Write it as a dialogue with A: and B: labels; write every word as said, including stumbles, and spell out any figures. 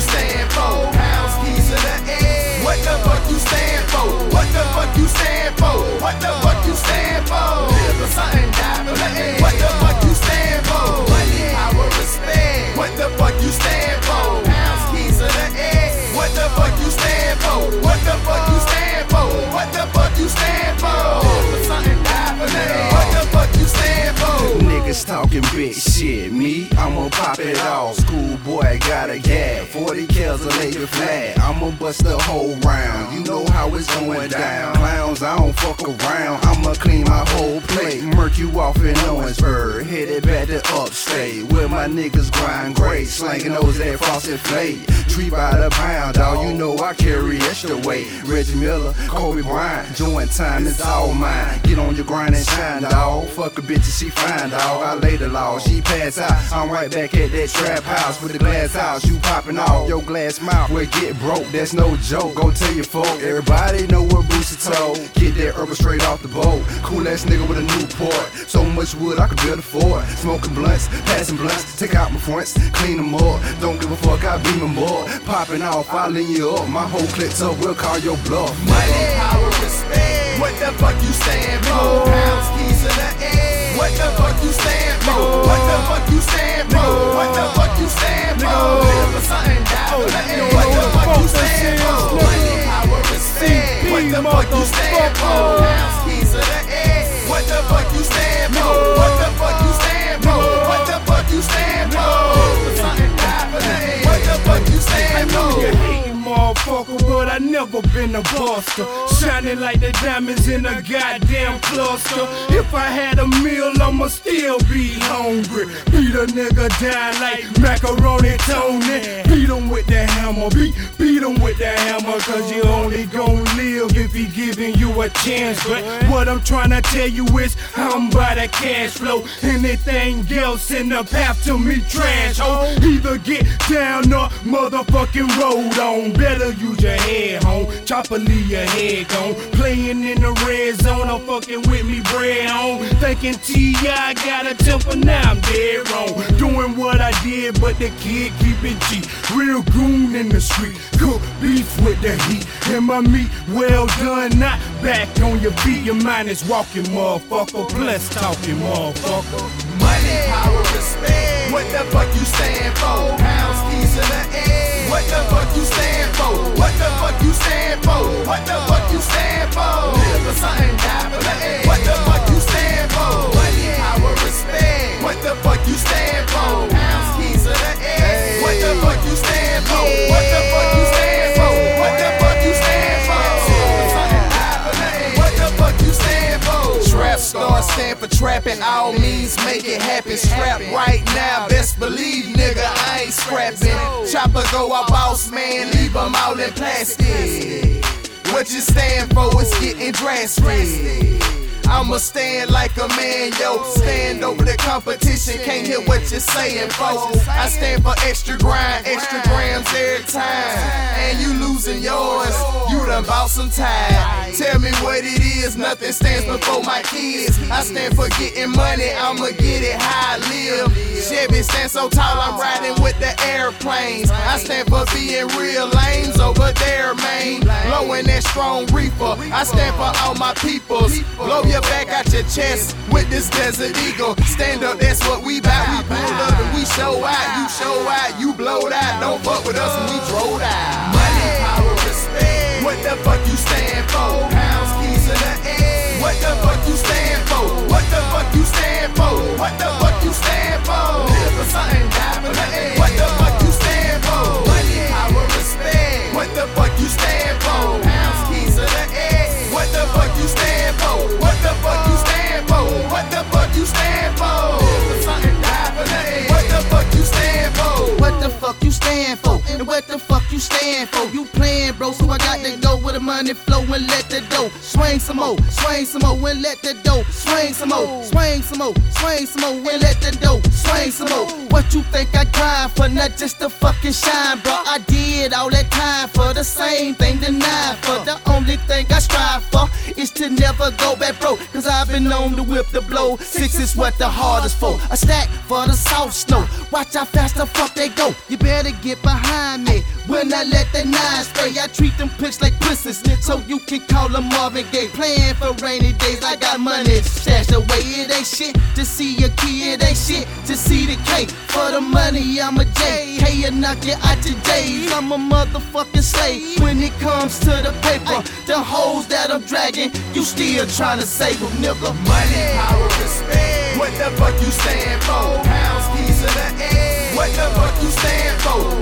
A: stand for? Pounds, keys to the egg. What the fuck you stand for? What the fuck you stand for? What the fuck you stand for? Live for something, die for the egg. What the fuck you stand for? Money, power, respect. What the fuck you stand for? Pounds, keys to the egg. What the fuck you stand for? What the fuck you stand for? What the fuck you stand for? Live for something, die for the egg. What the fuck you stand for?
B: Niggas talking big shit, me, I'ma pop it off. Schoolboy got a gap, forty cals to lay it flat. I'ma bust the whole round, you know how it's going down. Clowns, I don't fuck around, I'ma clean my whole plate. Murk you off in Owensburg, headed back to upstate, where my niggas grind great, slanging those that Frosted Flake. Tree by the pound, dawg, you know I carry extra weight. Reggie Miller, Kobe Bryant, joint time is all mine. Get on your grind and shine, dawg. Fuck a bitch and she fine, dawg. I lay the law, she pass out. I'm right back at that trap house with the glass house. You popping off your glass mouth. Well, get broke, that's no joke. Go tell your folk, everybody know what Boosie told. Get that urban straight off the boat. Cool ass nigga with a Newport. So much wood I could build a fort. Smoking blunts, passing blunts. Take out my fronts, clean them up. Don't give a fuck, I beam them up. Popping off, I lean you up. My whole clip's up, we'll call your bluff.
A: Money, power, respect. What the fuck you stand for? Pounds, keys to the egg. What the fuck you stand for? What the fuck you stand for? What the fuck you stand for? Live for something, die for the egg. What the fuck you stand for? Money, power, respect. What the fuck you stand for? Pounds, keys to the egg. What the fuck you stand for? What the fuck you stand for? What the fuck you stand for? Live for something, die for the egg. What the fuck you stand for?
C: Motherfucker, but I never been a buster. Shining like the diamonds in a goddamn cluster. If I had a meal, I'ma still be hungry. Beat a nigga down like macaroni Tony. Beat him with the hammer, beat, beat him with the hammer. Cause you only gon' live if he giving you a chance. But what I'm trying to tell you is, I'm by the cash flow. Anything else in the path to me trash. Oh, either get down or motherfucking roll on. Better use your head, home. Chopper leave your head gone. Playing in the red zone, I'm fucking with me bread on. Thinking T I got a temper, now I'm dead wrong. Doing what I did, but the kid keep it G. Real goon in the street, cook beef with the heat. And my meat well done, not back on your feet. Your mind is walking, motherfucker. Plus talking, motherfucker.
A: Money, power, respect. What the fuck you stand for? Pounds, keys to the egg. What the fuck you stand for? What the fuck you stand for? What the fuck you stand for? Live for something, die for the egg. What the fuck you stand for? Money, power, respect. What the fuck you stand for? Pounds, keys to the egg. What the fuck you stand for? What the fuck you stand for? What the fuck you stand for? Live for something, die for the egg. What the fuck you stand for? Trap star stand for trapping, all means make it happen. Strap right now, best believe, nigga, I ain't scrapping. Chopper go out, boss man, leave them all in plastic. What you stand for is getting drastic. I'ma stand like a man, yo. Stand over the competition, can't hear what you're saying, folks. I stand for extra grind, extra grams every time. And you losing yours, you done bought some time. Tell me what it is, nothing stands before my kids. I stand for getting money, I'ma get it how I live. Chevy stand so tall, I'm riding with the airplanes. I stand for being real lanes over there, man. Blowing that strong reefer, I stand for all my peoples. Blow your back out your chest with this Desert Eagle. Stand up, that's what we bout. We pull up and we show out. You show out, you blowed out. Don't fuck with us and we drove out. Money, power, respect. What the fuck you stand for? Pounds, keys to the egg. What the fuck you stand for? What the fuck you stand for? What the fuck you stand for? Live for something, die for the egg. What the fuck you stand for? Money, power, respect. What the fuck you stand for? Pounds, keys to the egg. What the fuck you stand for? What the fuck you stand for? What the fuck you stand for? Live for something, die for the egg. What the fuck you stand for?
D: What the fuck you stand for? And what the fuck you stand for? You playing, bro, so I got to go where the money flow and let the dough swing some more, swing some more and let the dough swing some more, swing some more, swing some more and let the dough swing some more. What you think I grind for? Not just to fucking shine, bro. I did all that time for the same thing, denied for. The only thing I strive for is to never go back broke, cause I've been been known to whip the blow. Six is what the hardest for. A stack for the soft snow. Watch how fast the fuck they go. You better get behind me when I let the nine spray. I treat them pics like pussies, so you can call them Marvin Gaye. Playing for rainy days, I got money stashed away. It ain't shit to see a kid, it ain't shit to see the K. For the money, I'm a J. Hey, you knock you out your days. I'm a motherfucking slave when it comes to the paper. The hoes that I'm dragging, you still trying to save them, nigga.
A: Money, power, respect. What the fuck you stand for? Pounds, keys in the air. What the fuck you stand for?